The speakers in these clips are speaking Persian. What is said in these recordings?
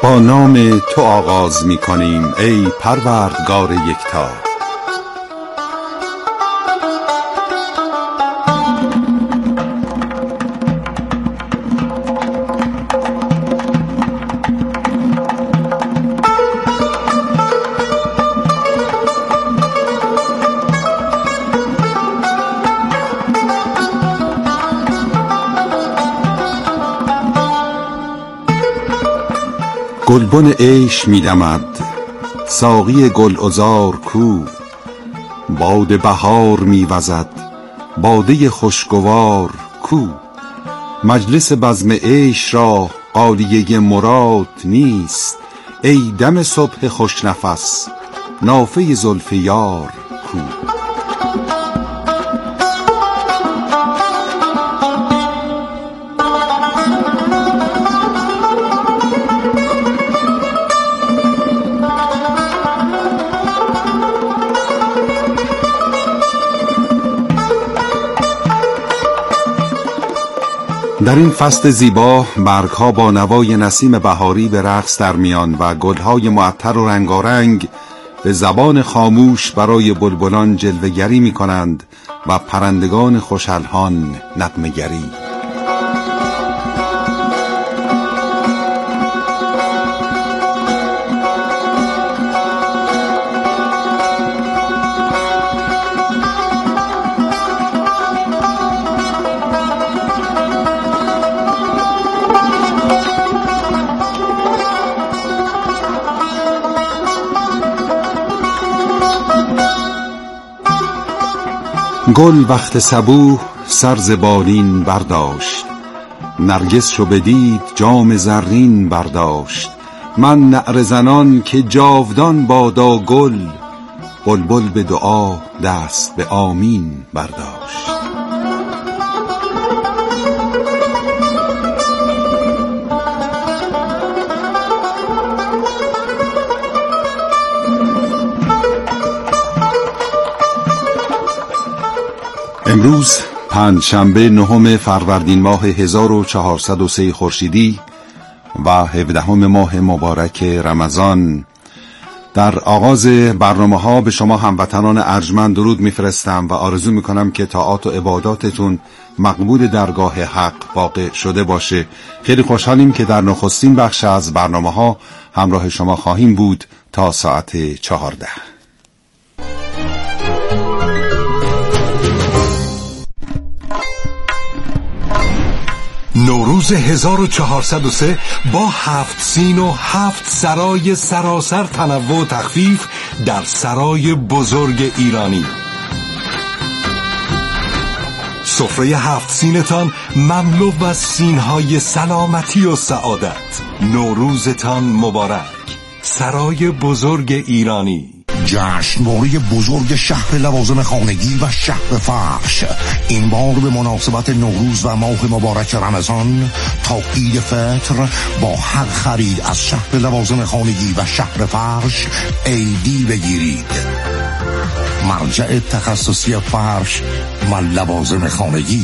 با نام تو آغاز می کنیم ای پروردگار یکتا. گلبن عیش می دمد، ساقی گلعذار کو، باد بهار می وزد، باده خوشگوار کو. مجلس بزم عیش را غالیه مراد نیست، ای دم صبح خوش نفس نافه زلف یار کو. در این فصل زیبا برگ‌ها با نوای نسیم بهاری به رقص در میان و گل‌های معطر و رنگارنگ به زبان خاموش برای بلبلان جلوه‌گری می‌کنند و پرندگان خوش‌الحان نغمه‌گری. گل وقت صبوح سر ز بالین برداشت، نرگس چو بدید جام زرین برداشت. من نعره زنان که جاودان بادا گل، بلبل به دعا دست به آمین برداشت. امروز پنجشنبه 9 فروردین ماه 1403 خورشیدی و 17 ماه مبارک رمضان. در آغاز برنامه‌ها به شما هموطنان ارجمند درود میفرستم و آرزو میکنم که طاعات و عباداتتون مقبول درگاه حق واقع شده باشه. خیلی خوشحالیم که در نخستین بخش از برنامه‌ها همراه شما خواهیم بود تا ساعت 14. نوروز 1403 با 7 سین و 7 سرای سراسر تنوع و تخفیف در سرای بزرگ ایرانی. سفره 7 سینتان مملو از سینهای سلامتی و سعادت. نوروزتان مبارک. سرای بزرگ ایرانی. جشنواره بزرگ شهر لوازم خانگی و شهر فرش این بار به مناسبت نوروز و ماه مبارک رمضان تا عید فطر با هر خرید از شهر لوازم خانگی و شهر فرش عیدی بگیرید. مرجع تخصصی فرش و لوازم خانگی.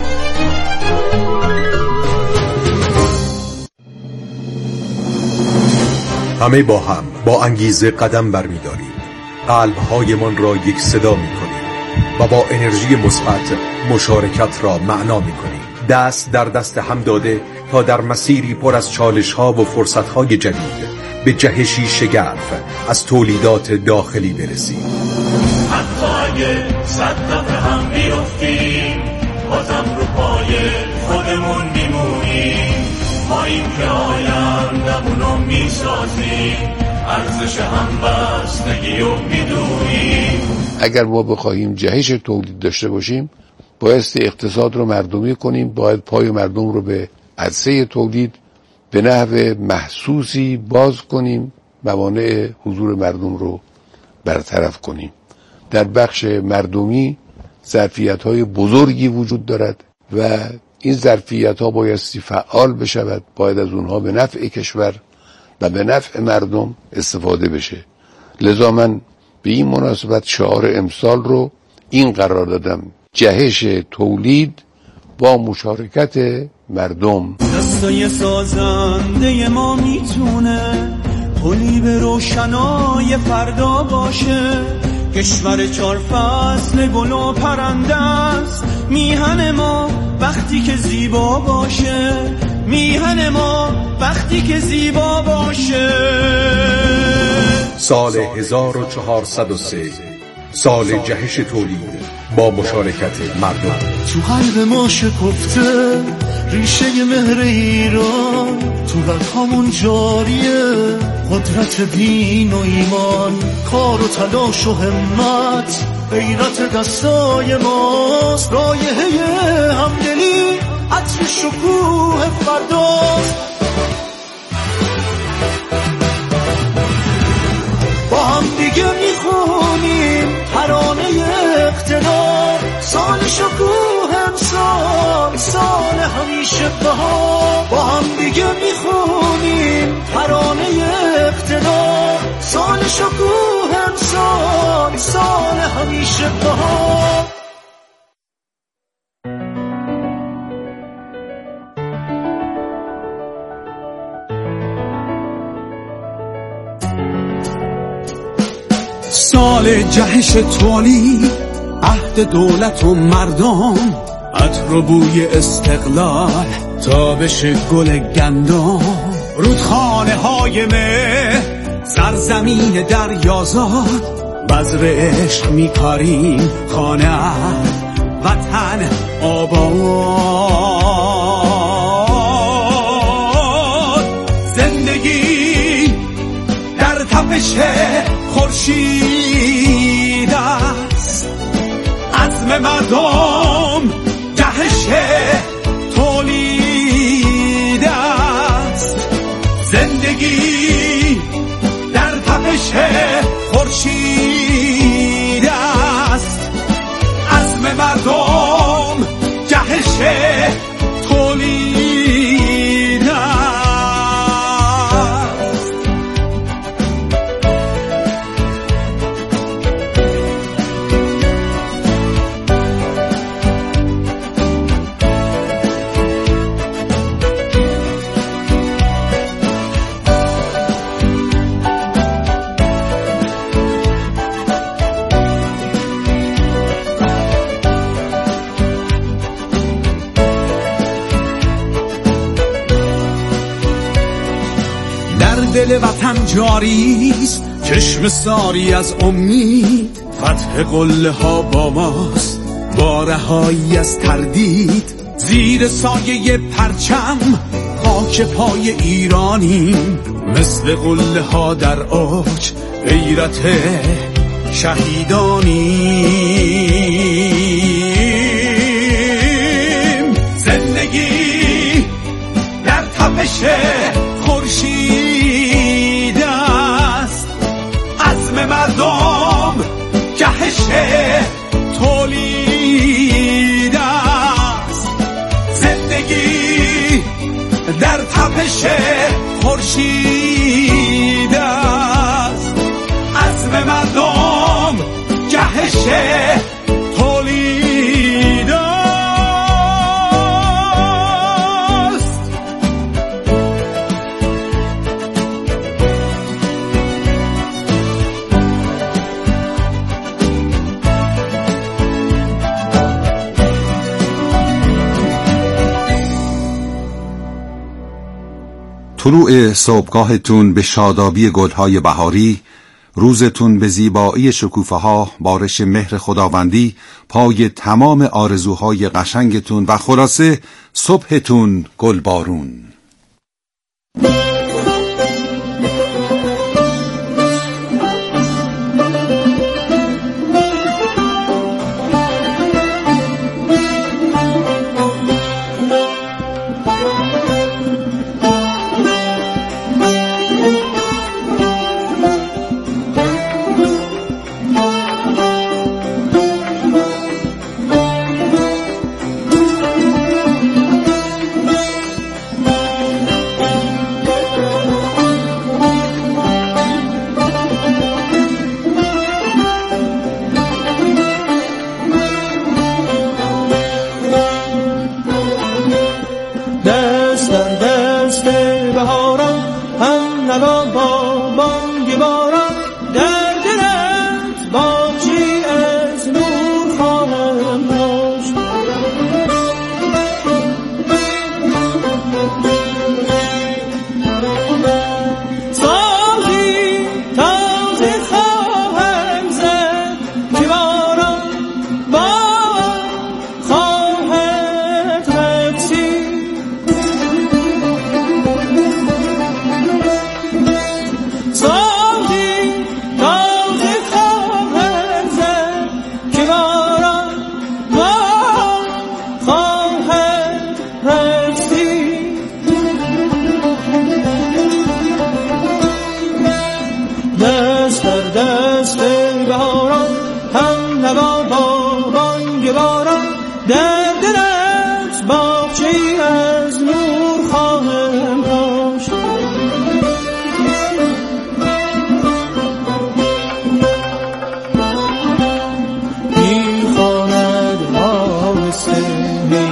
همه با هم با انگیزه قدم برمی‌داریم، قلب‌هایمان را یک صدا می‌کنیم و با انرژی مثبت مشارکت را معنا می‌کنیم. دست در دست هم داده تا در مسیری پر از چالش‌ها و فرصت‌های جدید به جهشی شگرف از تولیدات داخلی برسیم. حتی اگه 100 دفعه هم بیفتیم بازم رو پای خودمون میمونیم. ما این که آیندمونو میسازیم، ارزش همبستگی رو میدونیم. اگر ما بخواهیم جهش تولید داشته باشیم بایستی اقتصاد رو مردمی کنیم، باید پای مردم رو به عرصه تولید به نحو محسوسی باز کنیم، موانع حضور مردم رو برطرف کنیم. در بخش مردمی ظرفیت‌های بزرگی وجود دارد و این ظرفیت‌ها بایستی فعال بشود، باید از اونها به نفع کشور و به نفع مردم استفاده بشه. لذا من به این مناسبت شعار امسال رو این قرار دادم: جهش تولید با مشارکت مردم. دستای سازنده ما میتونه پلی به روشنای فردا باشه. کشور 4 فصل گل و پرنده است، میهن ما وقتی که زیبا باشه، میهن ما وقتی که زیبا باشه. سال 1403 سال جهش تولید با مشارکت مردم. تو قلب ما شکفته ریشه مهر ایران، تو رگ‌هامون جاریه قدرت دین و ایمان، کار و تلاش و همت غیرت دستای ماست، رایحه همدلی عطر شکوه فرداست. با هم دیگه میخونیم ترانه اقتدار، سال شکوه امسال سال همیشه بهار. با هم دیگه میخونیم ترانه اقتدار، سال شکوه امسال سال همیشه بهار. سال جهش تولید، عهد دولت و مردم، عطر و بوی استقلال، تابش گل گندم، رودخانه های مه، سرزمین دریازاد، بذر عشق میکاریم خانه وطن آباد. زندگی در تپش خورشید است، عزم مردم جهش تولید است. زندگی در تپش خورشید است، عزم مردم جهش تولید است. دل وطن جاریست چشم ساری از امید، فتح قله ها با ماست با رهایی از تردید. زیر سایه پرچم خاک پای ایرانیم، مثل قله ها در اوج غیرت شهیدانیم. زندگی در تپش خورشید است، عزم مردم جهش تولید است. زندگی در تپش خورشید است، عزم مردم جهش تولید است. طلوع صبحگاهتون به شادابی گلهای بهاری، روزتون به زیبایی شکوفه ها، بارش مهر خداوندی پای تمام آرزوهای قشنگتون و خلاصه صبحتون گلبارون.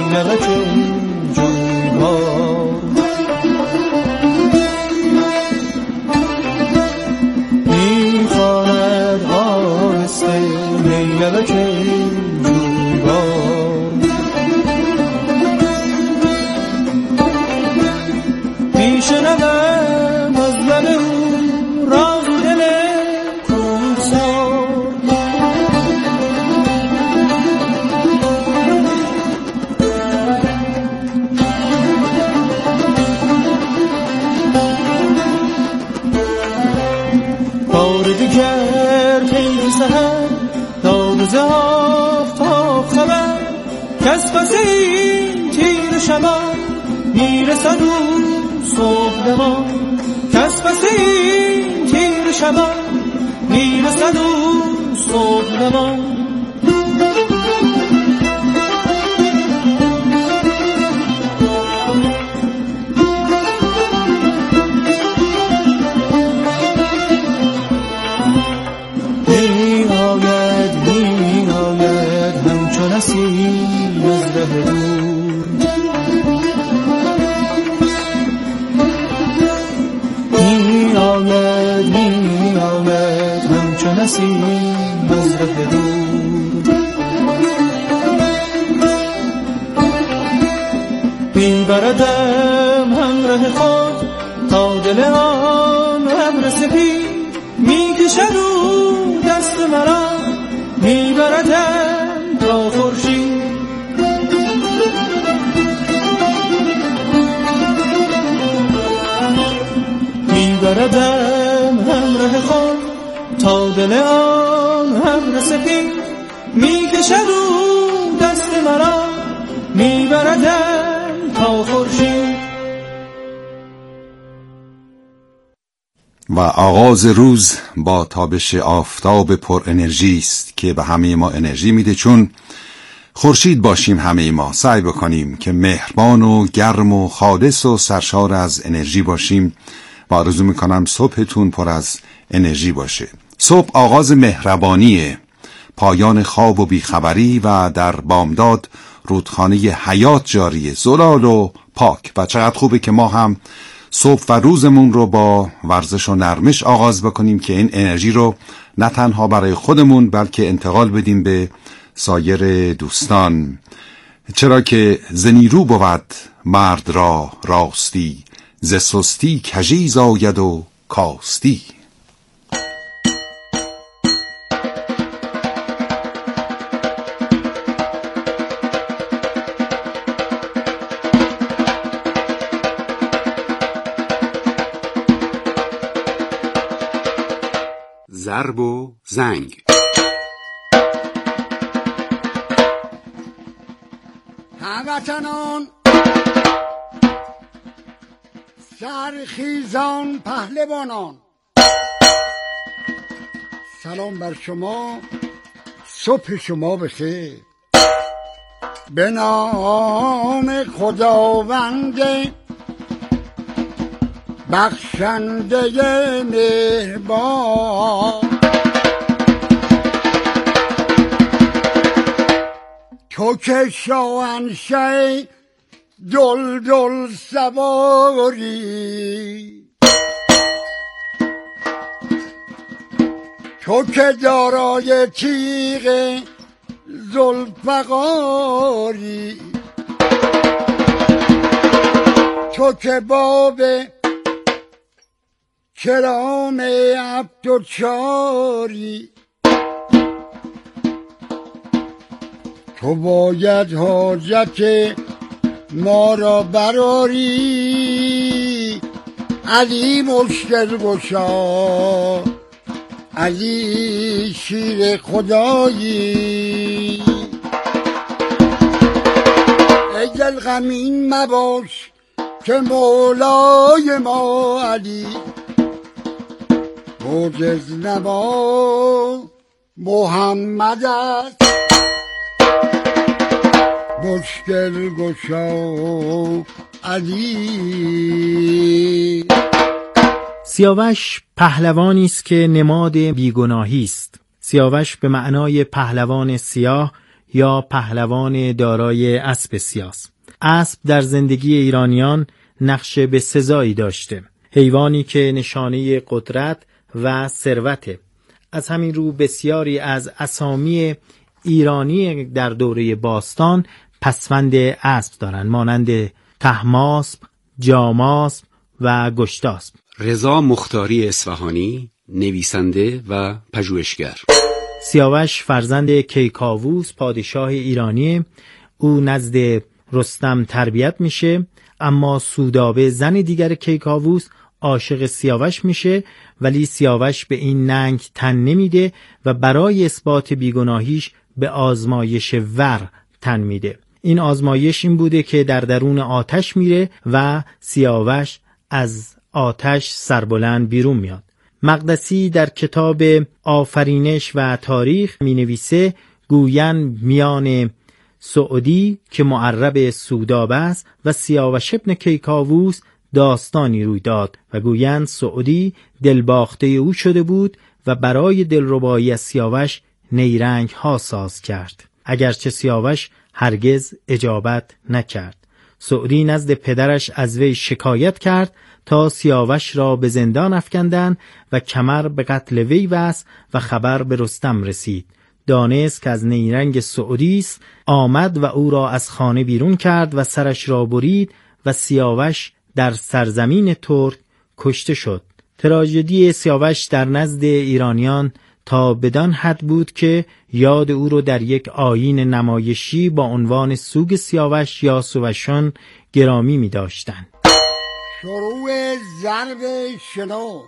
نیلبک جویبار میخواند آهسته نیلبک جویبار میشنوم از لب او راز دل کوهسار بار دیگر خیلی سهر داد ز آفتاب خبر کس پس این تیر شبان میرسد او صبح دما کس پس این تیر شبان میرسد او صبح دما میآید همچون نسیم از ره دور میآید همچون نسیم از ره دور میبردم همراه خود تا دل آن ابر سپید میکشد او دست مرا میبردم تا خورشید میبردم همراه خود تا دل آن ابر سپید میکشد او دست مرا میبردم تا خورشید. و آغاز روز با تابش آفتاب پر انرژی است که به همه ما انرژی میده. چون خورشید باشیم همه ما، سعی بکنیم که مهربان و گرم و خالص و سرشار از انرژی باشیم و آرزو میکنم صبحتون پر از انرژی باشه. صبح آغاز مهربانیه، پایان خواب و بیخبری و در بامداد رودخانه حیات جاریه، زلال و پاک. و چقدر خوبه که ما هم صبح و روزمون رو با ورزش و نرمش آغاز بکنیم که این انرژی رو نه تنها برای خودمون بلکه انتقال بدیم به سایر دوستان. چرا که ز نیرو بود مرد را راستی، ز سستی کژی زاید و کاستی. ضرب و زنگ. هموطنان، سرخیزان، پهلوانان، سلام بر شما، صبح شما بخیر. به نام خداوند بخشنده مهربان، تو که شاهنشه دلدل سواری، تو که دارای تیغ ذوالفقاری، تو که باب کرام عبد و چاری، تو باید حاجت ما را براری. علی مشکل گشا، علی شیر خدایی. ای دل غمین مباش که مولای ما علی معجز نما محمد است، مشکل گشا علی. سیاوش پهلوانی است که نماد بیگناهی است. سیاوش به معنای پهلوان سیاه یا پهلوان دارای اسب سیاه. اسب در زندگی ایرانیان نقش بسزایی داشته، حیوانی که نشانه قدرت و ثروته. از همین رو بسیاری از اسامی ایرانی در دوره باستان پسوند اسب دارند، مانند طهماسب، جاماسب و گشتاسب. رضا مختاری اصفهانی، نویسنده و پژوهشگر. سیاوش فرزند کیکاووس پادشاه ایرانی. او نزد رستم تربیت میشه، اما سودابه زن دیگر کیکاووس عاشق سیاوش میشه، ولی سیاوش به این ننگ تن نمیده و برای اثبات بیگناهیش به آزمایش ور تن میده. این آزمایش این بوده که در درون آتش میره و سیاوش از آتش سربلند بیرون میاد. مقدسی در کتاب آفرینش و تاریخ می نویسه گویند میان سعدی که معرب سودابه است و سیاوش ابن کیکاووس داستانی روی داد و گویند سعدی دلباخته او شده بود و برای دلربایی از سیاوش نیرنگ ها ساز کرد، اگرچه سیاوش هرگز اجابت نکرد. سعدی نزد پدرش از وی شکایت کرد تا سیاوش را به زندان افکندند و کمر به قتل وی بست و خبر به رستم رسید. دانست که از نیرنگ سعدی است، آمد و او را از خانه بیرون کرد و سرش را برید و سیاوش در سرزمین ترک کشته شد. تراژدی سیاوش در نزد ایرانیان تا بدان حد بود که یاد او را در یک آیین نمایشی با عنوان سوگ سیاوش یا سوشان گرامی می داشتند. شروع ضرب شنو.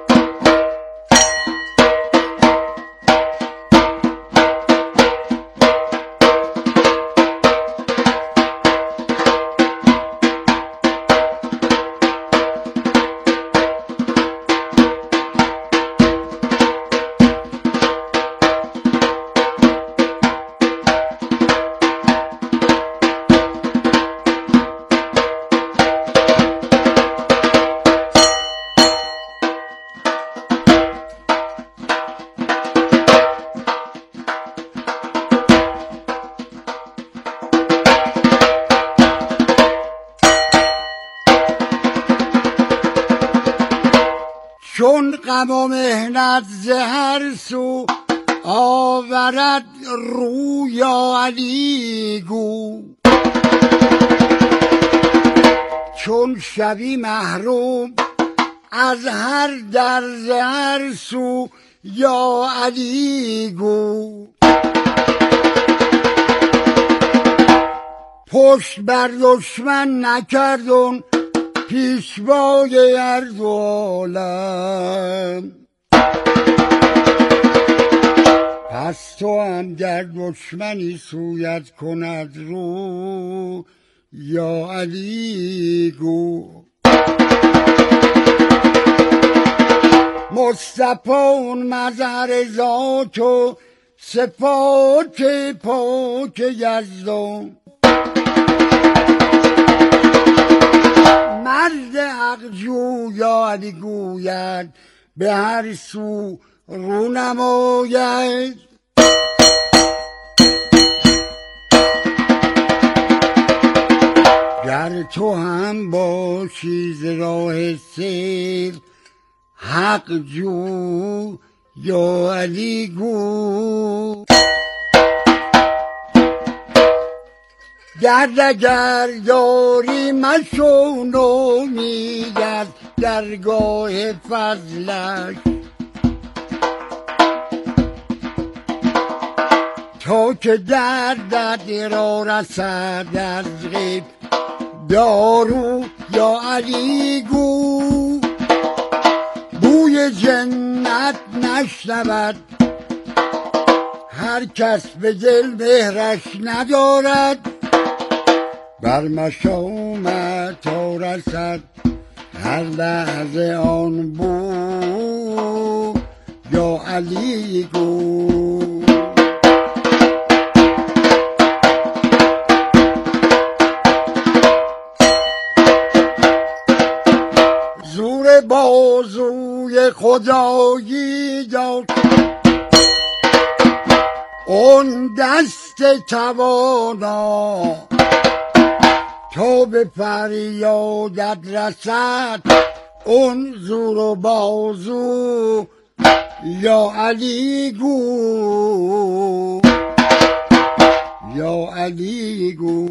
چون غم و مهنت ز هر سو آورد رو یا علی گو، چون شوی محروم از هر در ز هر سو یا علی گو. پشت بر دشمن نکردون پیشوای هر دو عالم، پس تو هم در دشمنی سویت کند رو یا علی گو. مصطفی اون مظهر ذات و صفات پاک یزدان، مرد حق جو یا علی گوید به هر سو رو نماید. گر تو هم باشی ز راه سیر حق جو یا علی گو. درد اگر داری مشو نومید از درگاه فضلش، تا که دردت را رسد از غیب دارو یا علی گو. بوی جنت نشنود هر کس به دل مهرش ندارد، بر مشامت تا رسد هر لحظه آن بو یا علی گو. زور بازوی خدایی داد اون دست توانا تا به فریادت رسد اون زور و بازو یا علی گو یا علی گو.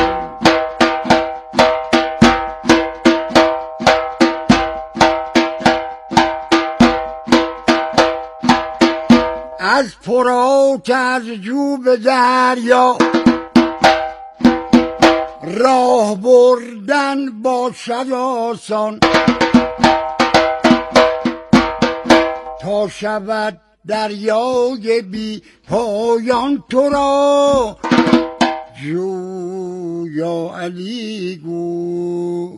از فرات از جوب دریا راه بردن باشد آسان تا شود دریای بی پایان تو را جو یا علی گو.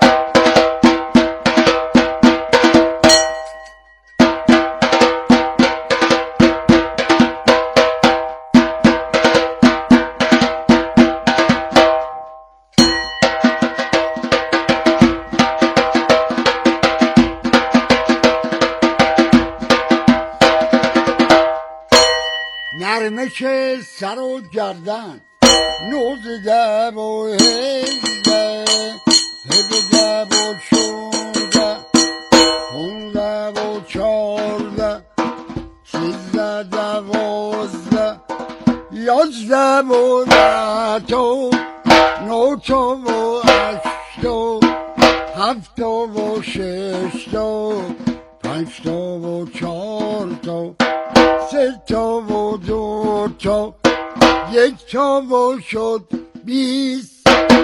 نرمش سر و گردن 19 و 18 17 و 16 15 و 14 13 12 11 و 10 9 و 8 7 و 6 5 و 4 3 و 2 1 و شد 20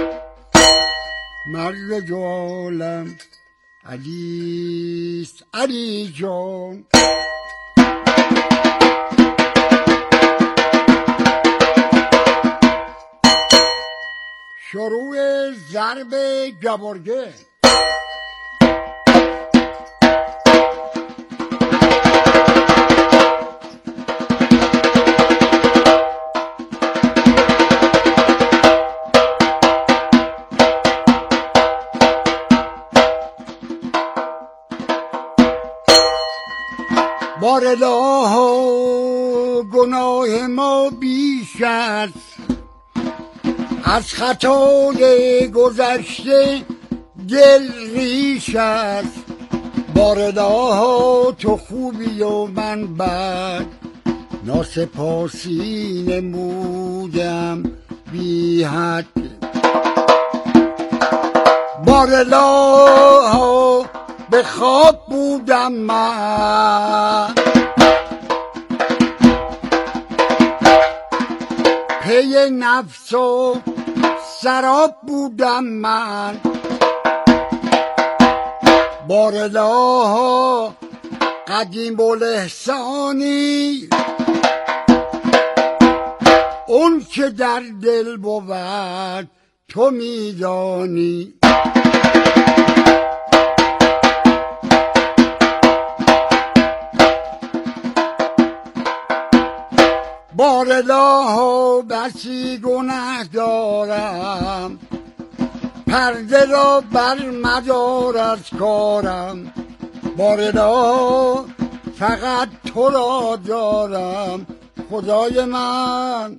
مرد دو عالم علیست علی جان. شروع ضرب گبرگه. بار الله گناه ما بیش است از خطای گذشته دل ریش است. بار الله تو خوبی و من بد ناسپاسی نمودم بی حد. بار الله به خواب بودم من پی نفس و سراب بودم من. بار الله قدیم الاحسانی اون که در دل بود تو میدانی. بار الله بسی گناه دارم پرده را بر مدار از کارم. بار الله فقط تو را دارم خدای من.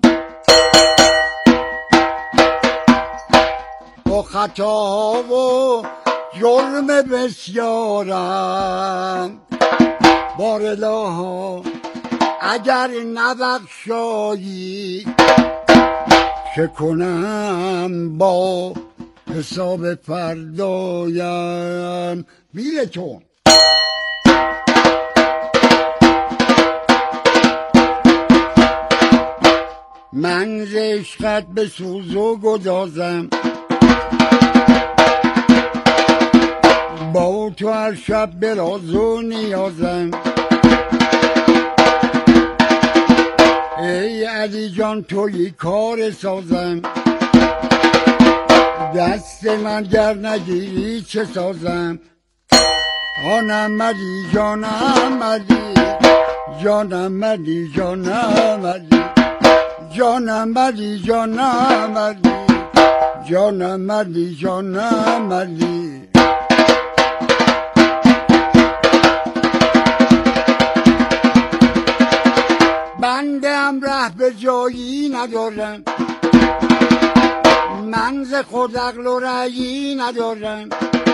با خطا و جرم بسیارم. بار الله اگر نبخشایی چه کنم با حساب فردایم بیلتون. من ز عشقت به سوز و گدازم با تو هر شب به راز و نیازم. ای علی جان توی کار سازم دست من گر نگیری چه سازم. آنم علی جانم علی جانم علی جانم علی جانم علی جانم علی جانم علی جانم علی. بنده جانم ره به جایی ندارم، من ز خود عقل و رأیی ندارم،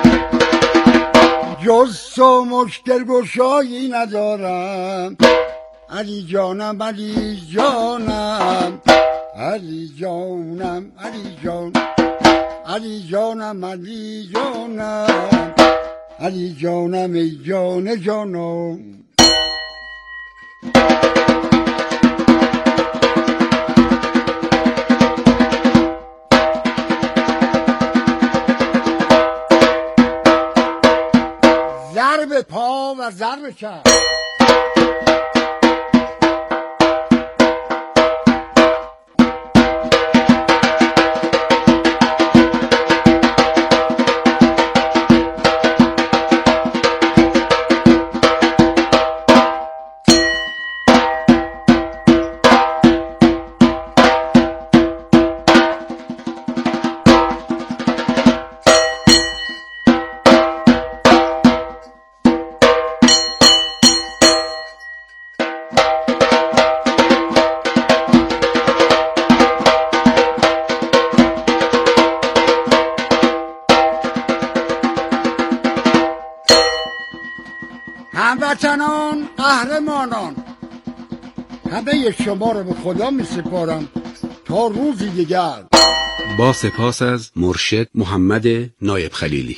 جز تو مشکل گشایی ندارم. علی جانم علی جانم علی جانم علی جان، علی جانم علی جانم علی جانم ای جان جانم. ضرب پا و ضرب کف، هموطنان قهرمانان، همه شما رو به خدا می سپارم تا روزی دیگر. با سپاس از مرشد محمد نایب خلیلی.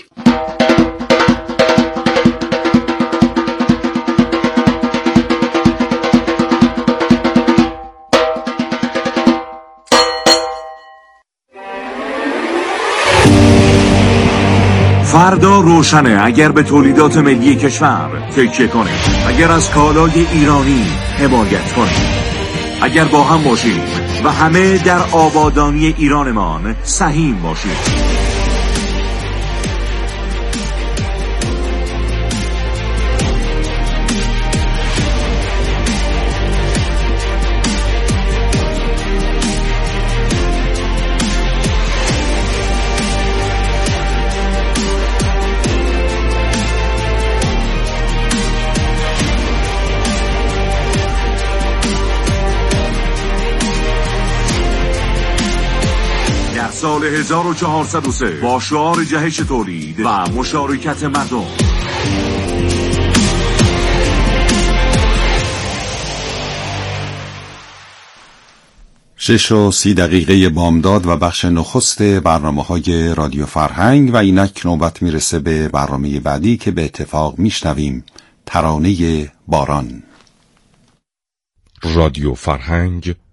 فردا روشنه اگر به تولیدات ملی کشور تکیه کنیم، اگر از کالای ایرانی حمایت کنیم، اگر با هم باشیم و همه در آبادانی ایرانمان سهیم باشیم. سال 1403 با شعار جهش تولید و مشارکت مردم، شش و 30 دقیقه بامداد و بخش نخست برنامه‌های رادیو فرهنگ و اینک نوبت میرسه به برنامه بعدی که به اتفاق میشنویم ترانه باران. رادیو فرهنگ